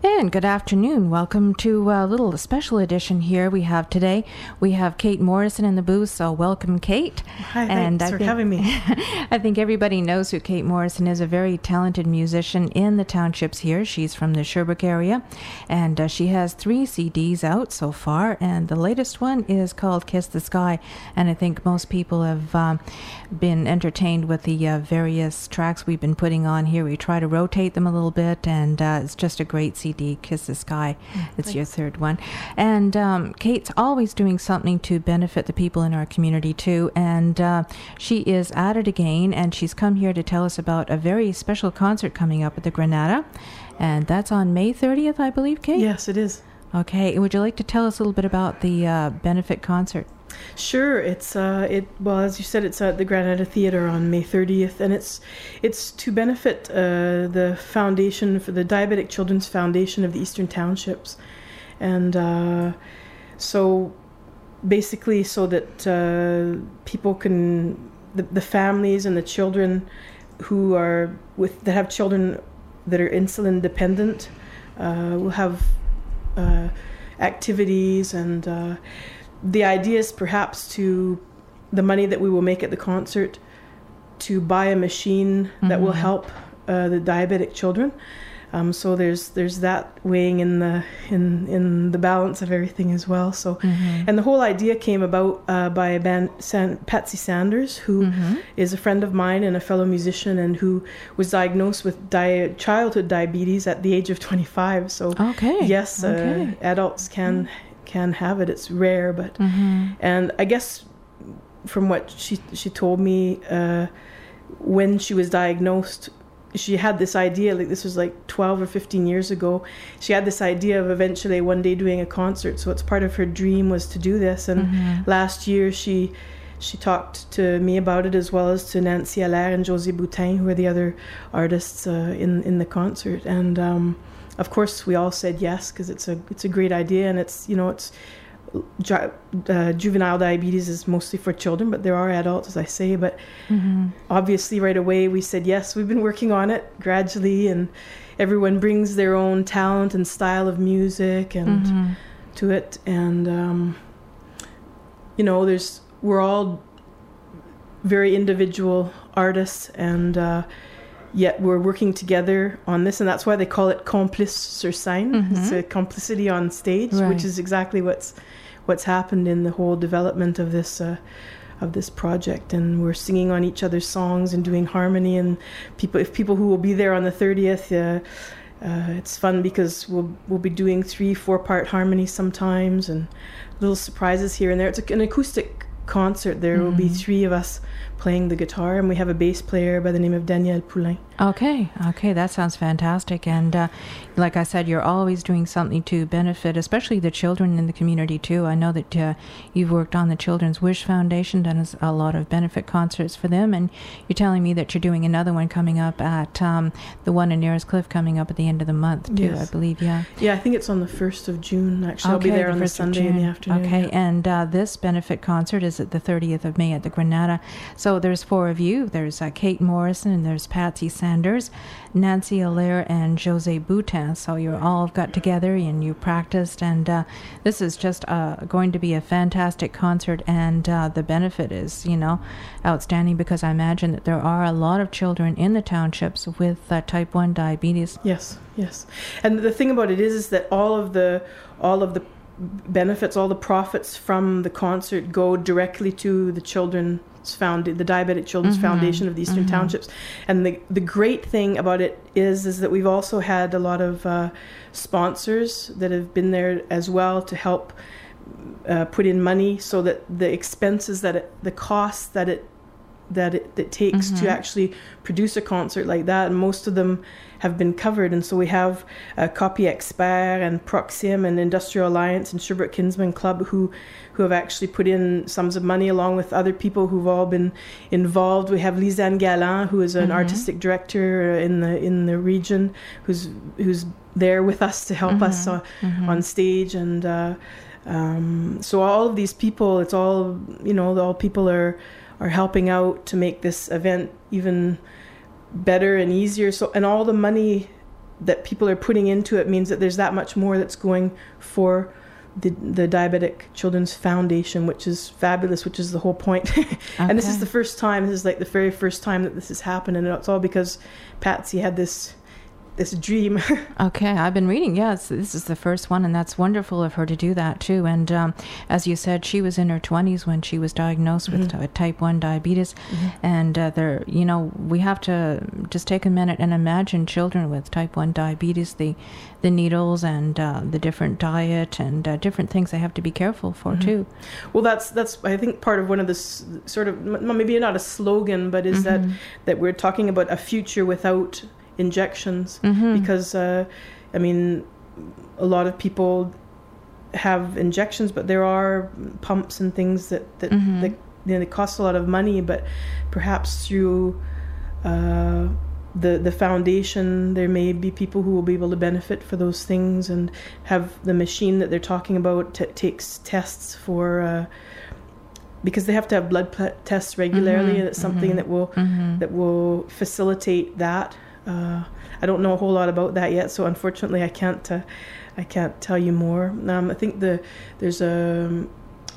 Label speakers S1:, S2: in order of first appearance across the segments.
S1: And good afternoon. Welcome to a little special edition here we have today. We have Kate Morrison in the booth, so welcome, Kate.
S2: Hi, thanks for having me.
S1: I think everybody knows who Kate Morrison is, a very talented musician in the townships here. She's from the Sherbrooke area, and she has 3 CDs out so far, and the latest one is called Kiss the Sky, and I think most people have been entertained with the various tracks we've been putting on here. We try to rotate them a little bit, and it's just a great CD, Kiss the Sky. It's your third one. And Kate's always doing something to benefit the people in our community too, and she is at it again, and she's come here to tell us about a very special concert coming up at the Granada, and that's on May 30th, I believe, Kate?
S2: Yes, it is.
S1: Okay, would you like to tell us a little bit about the benefit concert?
S2: Sure. Well, as you said, it's at the Granada Theatre on May 30th, and it's to benefit the foundation for the Diabetic Children's Foundation of the Eastern Townships, and so basically so that people can, the families and the children who are that have children that are insulin dependent will have activities, and the idea is perhaps to the money that we will make at the concert to buy a machine that will help the diabetic children. So there's that weighing in the balance of everything as well. So and the whole idea came about by Patsy Sanders, who is a friend of mine and a fellow musician, and who was diagnosed with childhood diabetes at the age of 25. So yes, adults can have it. It's rare, but and I guess from what she told me, when she was diagnosed, she had this idea, like this was like 12 or 15 years ago, she had this idea of eventually one day doing a concert. So it's part of her dream was to do this, and last year she talked to me about it, as well as to Nancy Allaire and José Boutin, who are the other artists in the concert, and of course, we all said yes, because it's a great idea, and it's juvenile diabetes is mostly for children, but there are adults, as I say. But obviously, right away, we said yes. We've been working on it gradually, and everyone brings their own talent and style of music and to it, and we're all very individual artists, and yet we're working together on this, and that's why they call it Complice sur scène. It's a complicity on stage, which is exactly what's happened in the whole development of this project. And we're singing on each other's songs and doing harmony. And people who will be there on the 30th, it's fun because we'll be doing 3-4 part harmonies sometimes, and little surprises here and there. It's an acoustic concert. There will be 3 of us playing the guitar, and we have a bass player by the name of Daniel Poulain. Okay, that sounds fantastic. And like I said, you're always doing something to benefit, especially the children in the community too. I know that you've worked on the Children's Wish Foundation, done a lot of benefit concerts for them, and you're telling me that you're doing another one coming up at the one in Narescliff coming up at the end of the month too, yes. I believe, yeah. Yeah, I think it's on the 1st of June, actually. I'll be there on the Sunday in the afternoon.
S1: Okay, and this benefit concert is at the 30th of May at the Granada. So there's 4 of you. There's Kate Morrison, and there's Patsy Sanders, Nancy Allaire, and José Boutin. So you all got together and you practiced, and this is just going to be a fantastic concert, and the benefit is, outstanding, because I imagine that there are a lot of children in the townships with type 1 diabetes.
S2: Yes. And the thing about it is that all of the benefits, all the profits from the concert go directly to the the Diabetic Children's Foundation of the Eastern Townships. And the great thing about it is that we've also had a lot of sponsors that have been there as well to help put in money, so that the expenses the costs that it takes to actually produce a concert like that, and most of them have been covered. And so we have Copy Expert and Proxim and Industrial Alliance and Sherbrooke Kinsman Club who have actually put in sums of money, along with other people who've all been involved. We have Lisanne Galland, who is an artistic director in the region, who's there with us to help us on stage. And so all of these people, it's all, all people are helping out to make this event even better and easier. So, and all the money that people are putting into it means that there's that much more that's going for the Diabetic Children's Foundation, which is fabulous, which is the whole point. And this is the first time, this is like the very first time that this has happened, and it's all because Patsy had this dream.
S1: Okay, I've been reading. Yes, this is the first one, and that's wonderful of her to do that too. And as you said, she was in her 20s when she was diagnosed with type 1 diabetes. And we have to just take a minute and imagine children with type 1 diabetes, the needles and the different diet and different things they have to be careful for too.
S2: Well, that's I think part of one of the sort of, maybe not a slogan, but is that we're talking about a future without injections, because a lot of people have injections, but there are pumps and things that they cost a lot of money. But perhaps through the foundation, there may be people who will be able to benefit for those things and have the machine that they're talking about takes tests for. Because they have to have blood tests regularly, and it's something that will facilitate that. I don't know a whole lot about that yet, so unfortunately I can't tell you more. I think there's a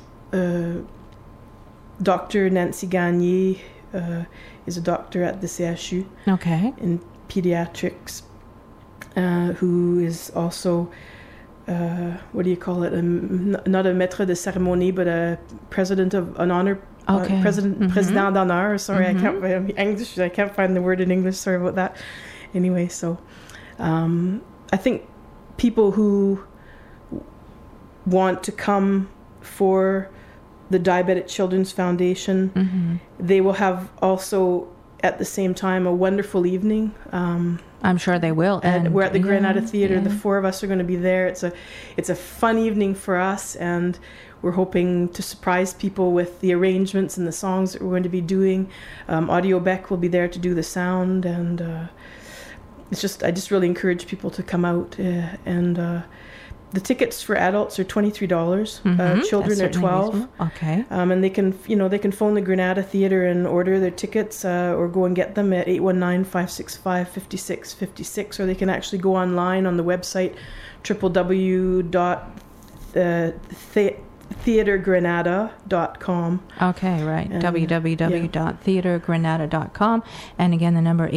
S2: Dr. Nancy Gagné is a doctor at the CHU in pediatrics, who is also what do you call it? Not a maître de cérémonie, but a president of an honor. Président d'honneur. Sorry, I can't find the word in English. Sorry about that. Anyway, so I think people who want to come for the Diabetic Children's Foundation, they will have also at the same time a wonderful evening.
S1: I'm sure they will.
S2: And we're at the Granada Theatre. The four of us are going to be there. It's a fun evening for us, and we're hoping to surprise people with the arrangements and the songs that we're going to be doing. Audio Beck will be there to do the sound, and I just really encourage people to come out. And the tickets for adults are $23. Children are $12.
S1: Okay.
S2: And they can phone the Granada Theatre and order their tickets, or go and get them at 819-565-5656, or they can actually go online on the website www.theatregranada.com.
S1: Okay, right. www.theatregranada.com. And again, the number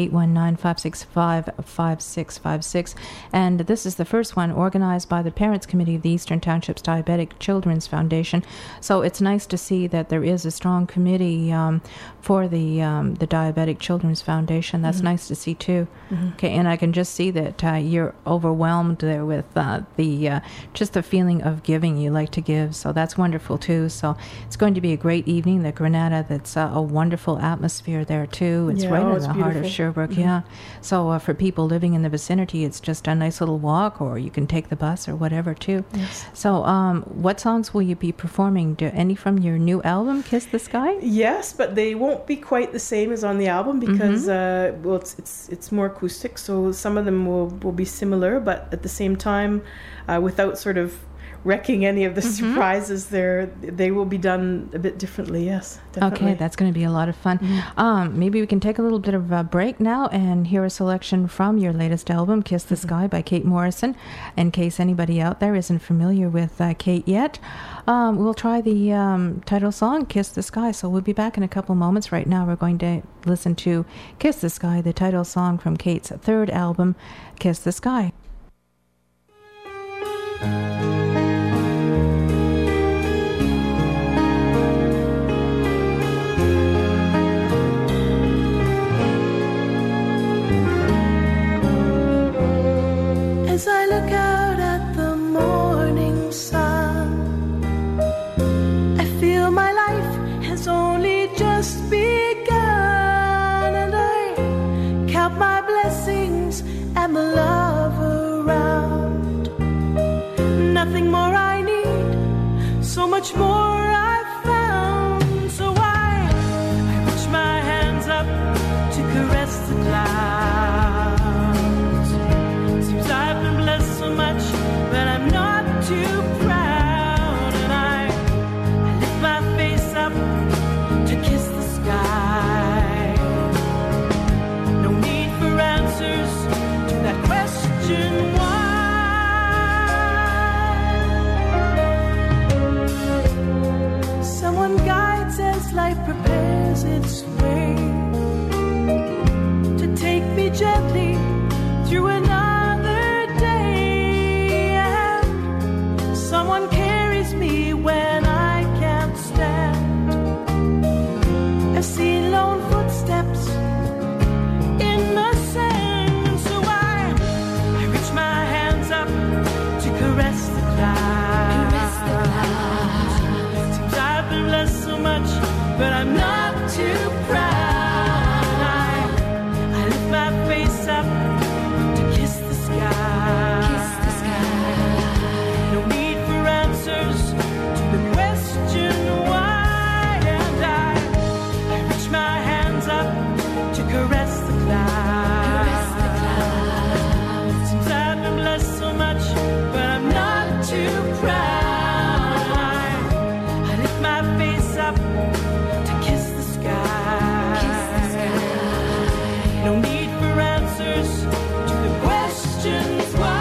S1: 819-565-5656. And this is the first one organized by the Parents Committee of the Eastern Townships Diabetic Children's Foundation. So it's nice to see that there is a strong committee for the Diabetic Children's Foundation. That's nice to see too. Okay, and I can just see that you're overwhelmed there with just the feeling of giving. You like to give, so that's wonderful too. So it's going to be a great evening. The Granada, that's a wonderful atmosphere there too. It's right in the heart of Sherbrooke. So for people living in the vicinity, it's just a nice little walk, or you can take the bus or whatever too.
S2: Yes.
S1: So what songs will you be performing? Any from your new album, Kiss the Sky?
S2: Yes, but they won't be quite the same as on the album because it's more acoustic. So some of them will be similar, but at the same time, without sort of wrecking any of the surprises there, they will be done a bit differently. Yes, definitely.
S1: Okay, that's going to be a lot of fun. Maybe we can take a little bit of a break now and hear a selection from your latest album, Kiss the Sky by Kate Morrison, in case anybody out there isn't familiar with Kate yet. We'll try the title song, Kiss the Sky. So we'll be back in a couple moments. Right now we're going to listen to Kiss the Sky, the title song from Kate's third album, Kiss the Sky.
S3: As I look out at the morning sun, I feel my life has only just begun, and I count my blessings and the love around. Nothing more I need, so much more I've found. So I reach my hands up to caress the clouds. Seems I've been blessed so much, but I'm not too proud. And I lift my face up to kiss the sky. No need for answers to that question caress the clouds. Seems I've been blessed so much, but I'm not too proud. I lift my face up to kiss the sky. No need for answers to the question why. And I reach my hands up to caress the clouds. Seems I've been blessed so much, but I'm not too proud. I lift my face up to kiss the sky. No need for answers to the questions why.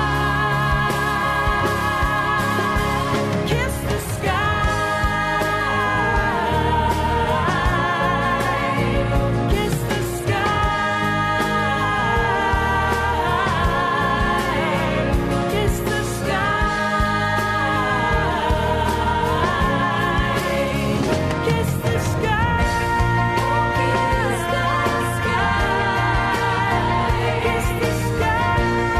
S3: Kiss the sky. Kiss the sky. Kiss the sky. Kiss the sky. Kiss the sky.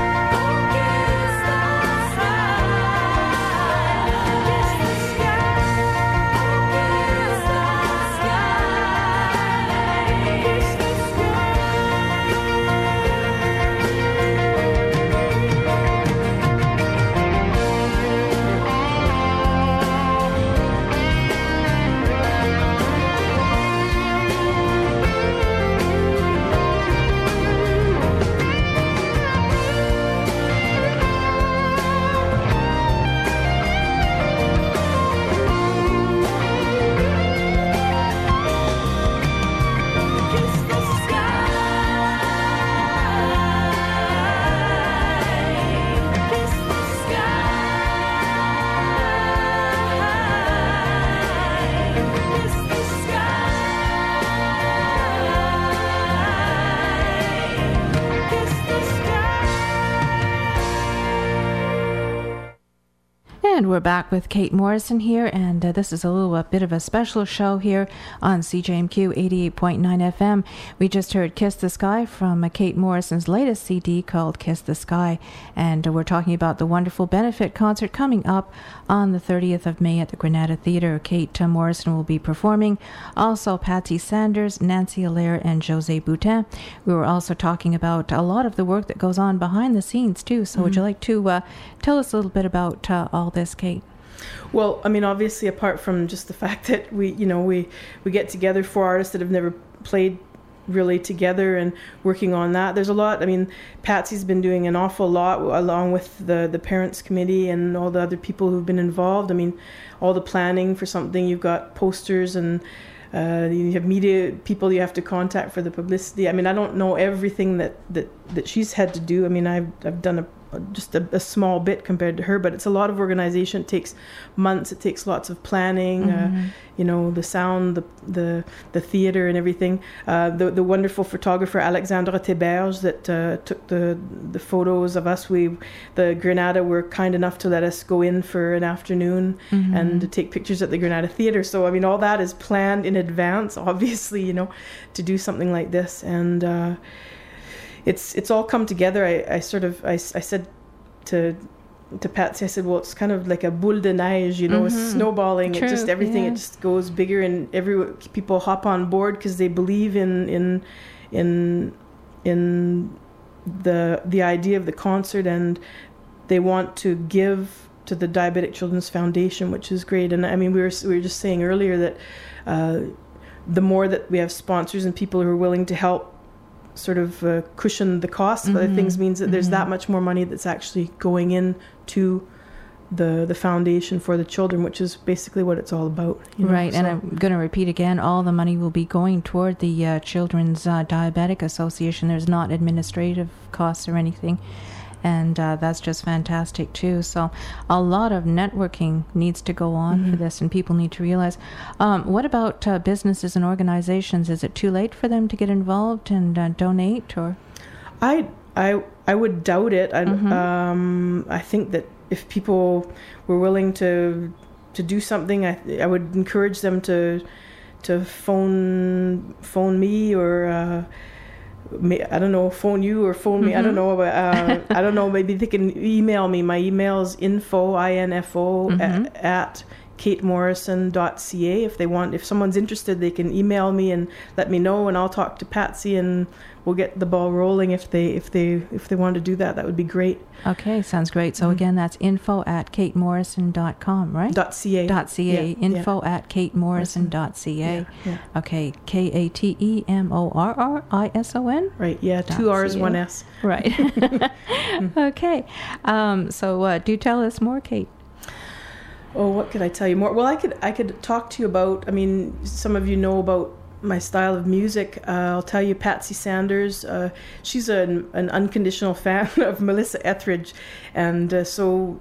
S1: And we're back with Kate Morrison here, and this is a little bit of a special show here on CJMQ 88.9 FM. We just heard Kiss the Sky from Kate Morrison's latest CD called Kiss the Sky, and we're talking about the wonderful benefit concert coming up on the 30th of May at the Granada Theatre. Kate Morrison will be performing, also Patsy Sanders, Nancy Allaire, and Jose Boutin. We were also talking about a lot of the work that goes on behind the scenes too, so would you like to tell us a little bit about all this, Kate?
S2: Well, I mean, obviously, apart from just the fact that we get together, four artists that have never played really together and working on that. There's a lot. I mean, Patsy's been doing an awful lot along with the parents committee and all the other people who've been involved. I mean, all the planning for something. You've got posters and you have media people you have to contact for the publicity. I mean, I don't know everything that she's had to do. I mean, I've done just a small bit compared to her, but it's a lot of organization. It takes months. It takes lots of planning. The sound, the theater, and everything. The wonderful photographer Alexandra Theberge that took the photos of us. The Granada were kind enough to let us go in for an afternoon and to take pictures at the Granada Theater. So I mean, all that is planned in advance, obviously, to do something like this. And it's all come together. I said to Patsy, I said, well, it's kind of like a boule de neige, it's snowballing.
S1: True,
S2: it just everything, It just goes bigger, and people hop on board because they believe in the idea of the concert, and they want to give to the Diabetic Children's Foundation, which is great. And I mean, we were just saying earlier that the more that we have sponsors and people who are willing to help sort of cushion the costs of other things means that there's that much more money that's actually going in to the foundation for the children, which is basically what it's all about.
S1: Right, so. And I'm going to repeat again, all the money will be going toward the Children's Diabetic Association. There's not administrative costs or anything. And that's just fantastic too. So a lot of networking needs to go on for this, and people need to realize. What about businesses and organizations? Is it too late for them to get involved and donate? Or
S2: I would doubt it. I think that if people were willing to do something, I would encourage them to phone me or I don't know, phone you or phone me. I don't know. I don't know. Maybe they can email me. My email is info at katemorrison.ca. If someone's interested, they can email me and let me know, and I'll talk to Patsy, and we'll get the ball rolling. If they want to do that, that would be great.
S1: Okay, sounds great. So again, that's info at katemorrison.com, right?
S2: .ca.
S1: .ca. Info at katemorrison.ca.
S2: Yeah.
S1: Okay, KATEMORRISON.
S2: Right. Yeah. 2 R's, 1 S.
S1: Right. Okay. So do tell us more, Kate.
S2: Oh, what could I tell you more? Well, I could talk to you about, I mean, some of you know about my style of music. I'll tell you, Patsy Sanders, she's an unconditional fan of Melissa Etheridge, and so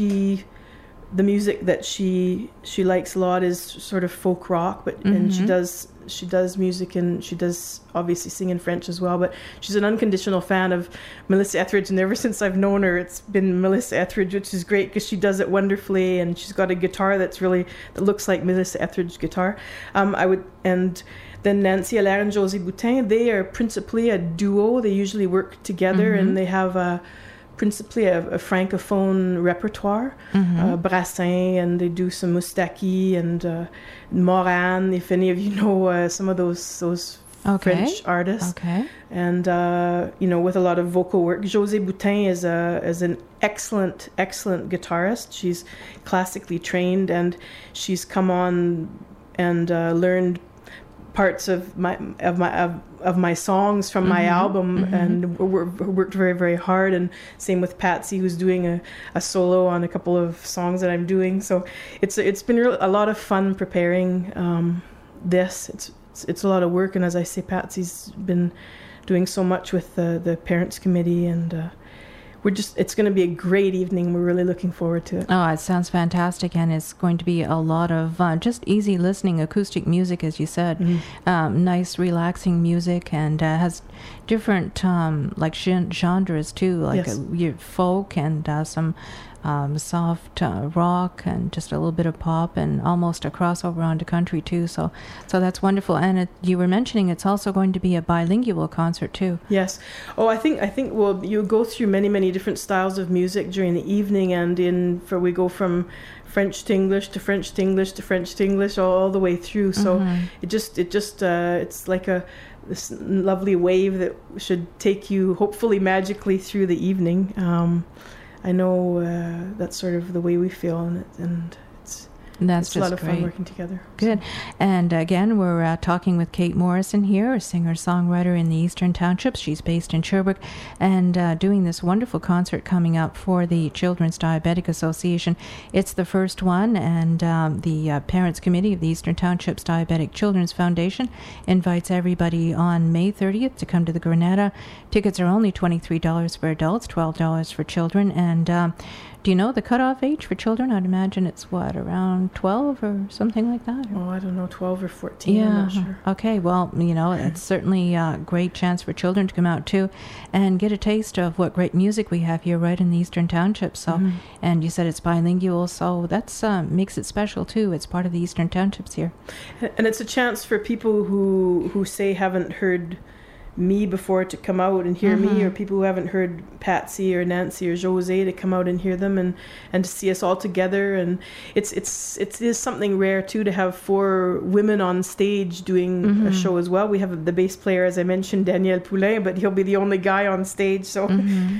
S2: the music that she likes a lot is sort of folk rock, but and she does music, and she does obviously sing in French as well, but she's an unconditional fan of Melissa Etheridge, and ever since I've known her, it's been Melissa Etheridge, which is great because she does it wonderfully, and she's got a guitar that looks like Melissa Etheridge guitar. And then Nancy Allaire and José Boutin, they are principally a duo. They usually work together, and they have principally a francophone repertoire, Brassin, and they do some Moustaki and Moran, if any of you know some of those French artists. Okay. And with a lot of vocal work. José Boutin is an excellent guitarist. She's classically trained, and she's come on and learned parts of my songs from my album, and worked very, very hard. And same with Patsy, who's doing a solo on a couple of songs that I'm doing. So it's been a lot of fun preparing this. It's a lot of work, and as I say, Patsy's been doing so much with the parents committee, and it's going to be a great evening. We're really looking forward to it.
S1: Oh, it sounds fantastic, and it's going to be a lot of just easy listening acoustic music, as you said. Nice, relaxing music, and has different genres too, like folk and some soft rock, and just a little bit of pop, and almost a crossover onto country too. So that's wonderful. And you were mentioning it's also going to be a bilingual concert too.
S2: Yes. Oh, I think well, you go through many different styles of music during the evening, and we go from French to English to French to English to French to English all the way through. So it's like this lovely wave that should take you hopefully magically through the evening. I know that's sort of the way we feel, and it's a lot of fun working together.
S1: Good. And again, we're talking with Kate Morrison here, a singer-songwriter in the Eastern Townships. She's based in Sherbrooke, and doing this wonderful concert coming up for the Children's Diabetic Association. It's the first one, and the Parents Committee of the Eastern Townships Diabetic Children's Foundation invites everybody on May 30th to come to the Granada. Tickets are only $23 for adults, $12 for children, and do you know the cutoff age for children? I'd imagine it's around 12 or something like that?
S2: Oh, I don't know, 12 or 14, yeah. I'm not sure.
S1: Okay, well, it's certainly a great chance for children to come out too and get a taste of what great music we have here right in the Eastern Townships. So, and you said it's bilingual, so that's makes it special too. It's part of the Eastern Townships here.
S2: And it's a chance for people who say haven't heard me before to come out and hear me, or people who haven't heard Patsy or Nancy or José to come out and hear them, and to see us all together. And it is something rare too to have 4 women on stage doing a show as well. We have the bass player, as I mentioned, Daniel Poulain, but he'll be the only guy on stage. So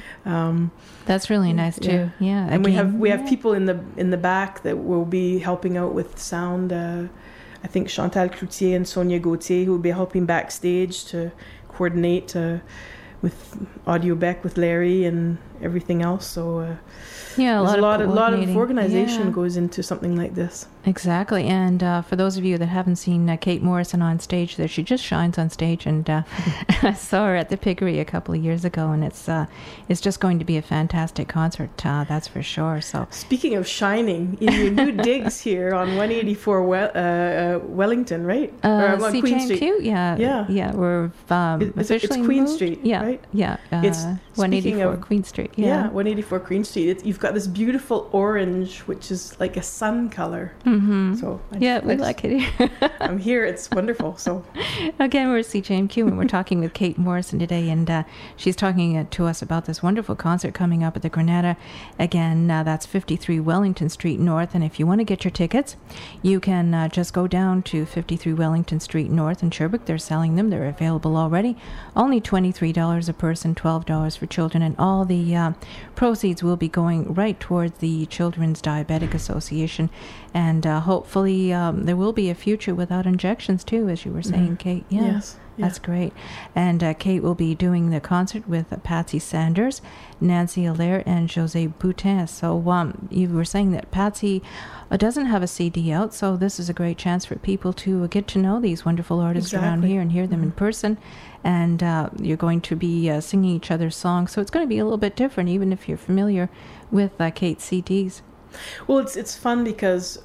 S1: that's really nice too. Yeah.
S2: And we have people in the back that will be helping out with sound. I think Chantal Cloutier and Sonia Gauthier, who will be helping backstage to coordinate with Audio Beck, with Larry and everything else. So
S1: a lot of
S2: organization goes into something like this.
S1: Exactly. And for those of you that haven't seen Kate Morrison on stage, there she just shines on stage, and I saw her at the Piggery a couple of years ago, and it's just going to be a fantastic concert, that's for sure. So
S2: speaking of shining, in your new digs here on 184 Wellington, right?
S1: Or on Queen Street. Yeah. We're officially
S2: it's Queen
S1: moved.
S2: Street,
S1: yeah,
S2: right?
S1: Yeah.
S2: It's
S1: 184 Queen Street. Yeah.
S2: 184 Queen Street. You've got this beautiful orange, which is like a sun color. So
S1: we like it here.
S2: I'm here. It's wonderful. So
S1: again, we're at CJMQ and we're talking with Kate Morrison today, and she's talking to us about this wonderful concert coming up at the Granada. Again, that's 53 Wellington Street North, and if you want to get your tickets, you can just go down to 53 Wellington Street North in Sherbrooke. They're selling them. They're available already. Only $23 a person, $12 for children, and all the proceeds will be going right towards the Children's Diabetic Association. And hopefully there will be a future without injections too, as you were saying, Kate. Yeah.
S2: Yes.
S1: That's great. And Kate will be doing the concert with Patsy Sanders, Nancy Allaire, and Jose Boutin. So you were saying that Patsy doesn't have a CD out, so this is a great chance for people to get to know these wonderful artists around here and hear them in person. And you're going to be singing each other's songs, so it's going to be a little bit different, even if you're familiar with Kate's CDs.
S2: Well, it's fun because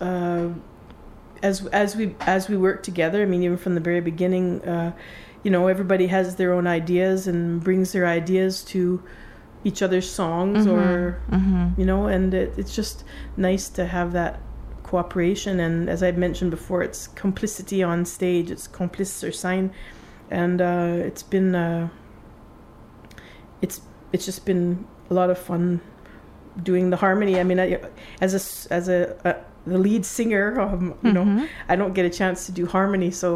S2: as we work together, I mean, even from the very beginning, everybody has their own ideas and brings their ideas to each other's songs, and it's just nice to have that cooperation. And as I've mentioned before, it's complicity on stage. It's complice sur scène, and it's just been a lot of fun doing the harmony. I mean, as the lead singer, I don't get a chance to do harmony, so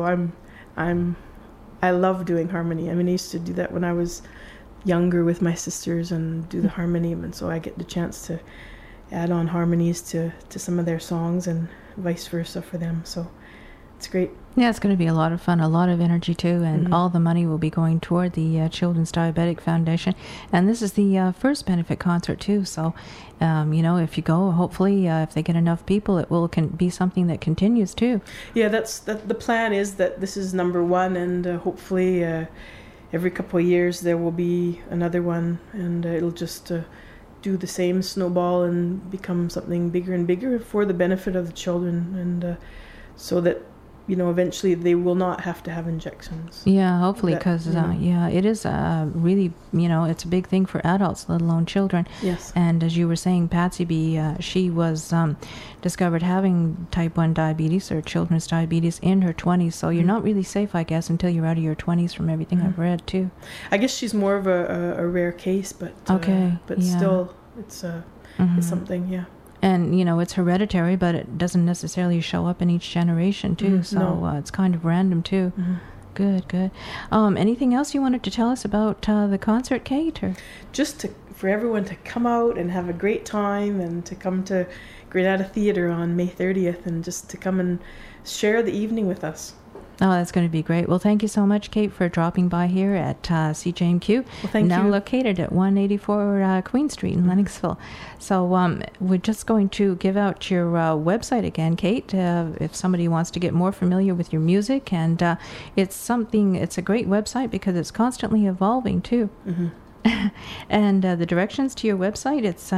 S2: I love doing harmony. I mean, I used to do that when I was younger with my sisters and do the harmony, and so I get the chance to add on harmonies to some of their songs and vice versa for them. So it's great.
S1: Yeah, it's going to be a lot of fun, a lot of energy too, and all the money will be going toward the Children's Diabetic Foundation. And this is the first benefit concert too, so if you go, hopefully if they get enough people, it will be something that continues too.
S2: Yeah, the plan is that this is number one, and hopefully every couple of years there will be another one, and it'll just do the same snowball and become something bigger and bigger for the benefit of the children, and so that eventually they will not have to have injections.
S1: Yeah, hopefully, because it is really, it's a big thing for adults, let alone children.
S2: Yes.
S1: And as you were saying, Patsy B, she was discovered having type 1 diabetes or children's diabetes in her 20s, so you're not really safe, I guess, until you're out of your 20s from everything I've read, too.
S2: I guess she's more of a rare case, but still, it's something, yeah.
S1: And, it's hereditary, but it doesn't necessarily show up in each generation, too. So it's kind of random, too. Good. Anything else you wanted to tell us about the concert, Kate? Or?
S2: Just for everyone to come out and have a great time, and to come to Granada Theatre on May 30th, and just to come and share the evening with us.
S1: Oh, that's going to be great. Well, thank you so much, Kate, for dropping by here at CJMQ.
S2: Well, thank
S1: now
S2: you.
S1: Located at 184 Queen Street in Lennoxville. So we're just going to give out your website again, Kate, if somebody wants to get more familiar with your music. And it's a great website because it's constantly evolving, too. And the directions to your website, it's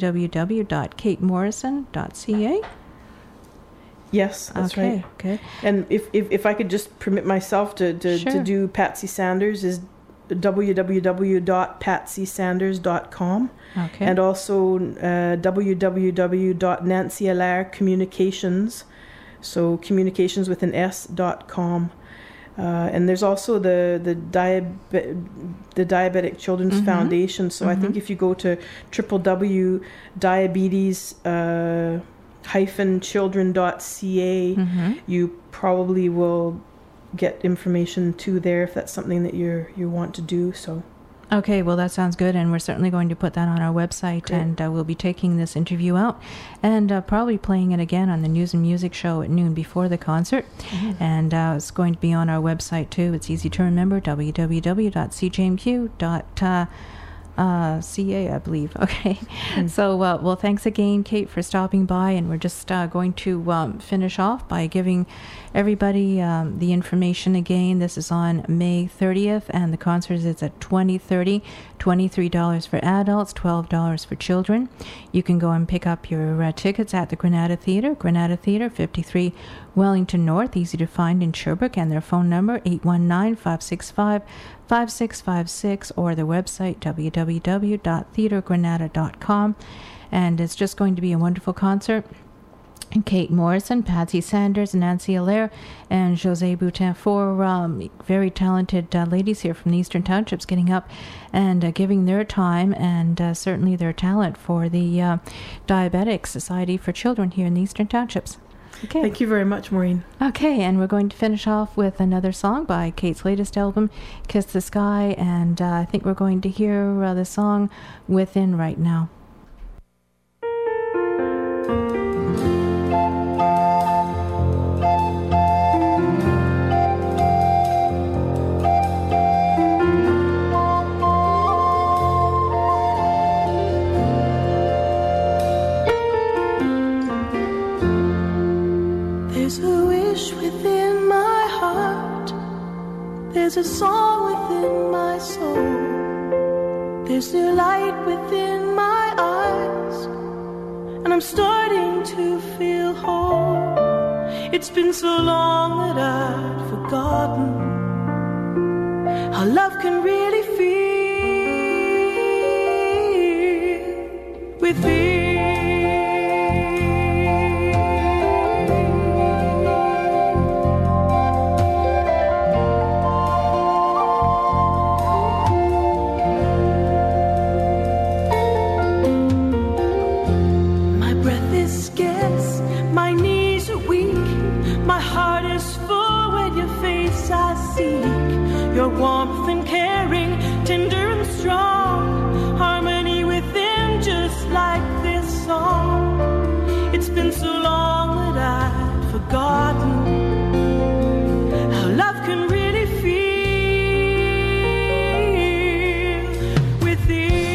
S1: www.katemorrison.ca.
S2: Yes, that's right.
S1: Okay.
S2: And if I could just permit myself to do Patsy Sanders, is www.patsysanders.com.
S1: Okay.
S2: And also www.nancyalaire communications, so communications with an S.com. And there's also the Diabetic Children's Foundation. So I think if you go to www.diabetes-children.ca, you probably will get information too there if that's something that you want to do. So.
S1: Okay, well, that sounds good, and we're certainly going to put that on our website. Great. And we'll be taking this interview out and probably playing it again on the News and Music Show at noon before the concert. And it's going to be on our website, too. It's easy to remember, www.cjmq.ca, I believe. Okay. So, well, thanks again, Kate, for stopping by, and we're just going to finish off by giving everybody the information again. This is on May 30th, and the concert is at 2030 $23 for adults, $12 for children. You can go and pick up your tickets at the Granada Theatre, 53 Wellington North, easy to find in Sherbrooke, and their phone number 819-565-5656, or their website www.theatregranada.com. And it's just going to be a wonderful concert. And Kate Morrison, Patsy Sanders, Nancy Allaire, and José Boutin, four very talented ladies here from the Eastern Townships, getting up and giving their time and certainly their talent for the Diabetic Society for Children here in the Eastern Townships. Okay.
S2: Thank you very much, Maureen.
S1: Okay, and we're going to finish off with another song by Kate's latest album, Kiss the Sky, and I think we're going to hear the song Within right now.
S3: There's a wish within my heart. There's a song within my soul. There's a light within my eyes, and I'm starting to feel whole. It's been so long that I'd forgotten how love can really feel within. Your warmth and caring, tender and strong, harmony within, just like this song. It's been so long that I'd forgotten how love can really feel within.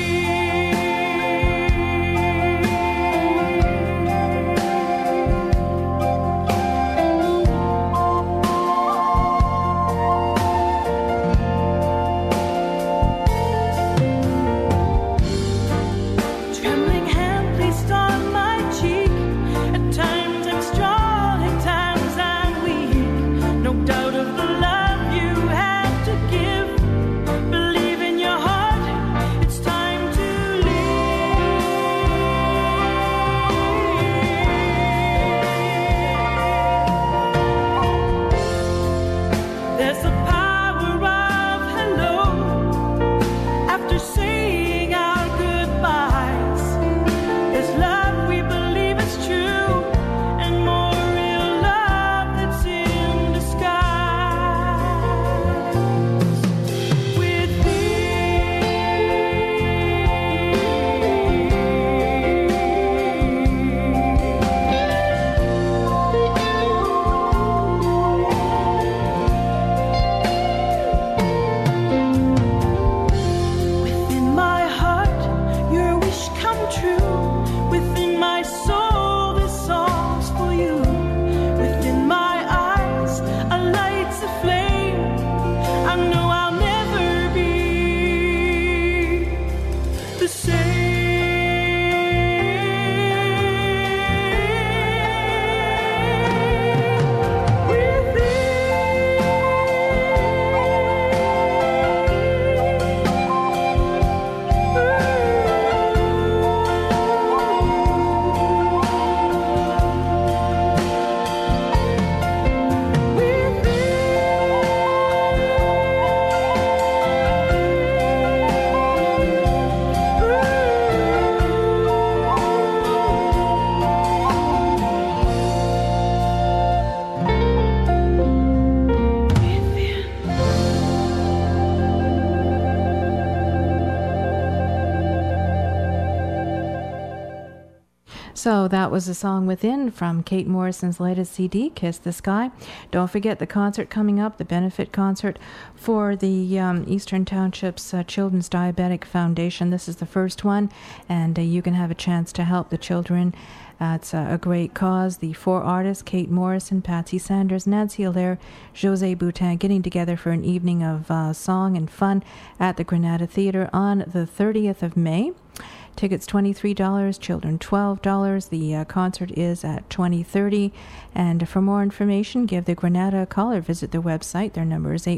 S1: So that was a song Within from Kate Morrison's latest CD, Kiss the Sky. Don't forget the concert coming up, the benefit concert for the Eastern Townships Children's Diabetic Foundation. This is the first one, and you can have a chance to help the children. It's a great cause. The 4 artists, Kate Morrison, Patsy Sanders, Nancy Allaire, José Boutin, getting together for an evening of song and fun at the Granada Theatre on the 30th of May. Tickets $23, children $12. The concert is at 20:30. And for more information, give the Granada a call or visit their website. Their number is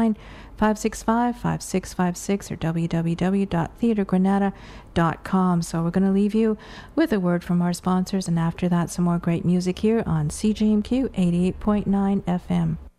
S1: 819-565-5656 or www.theatregranada.com. So we're going to leave you with a word from our sponsors, and after that, some more great music here on CJMQ 88.9 FM.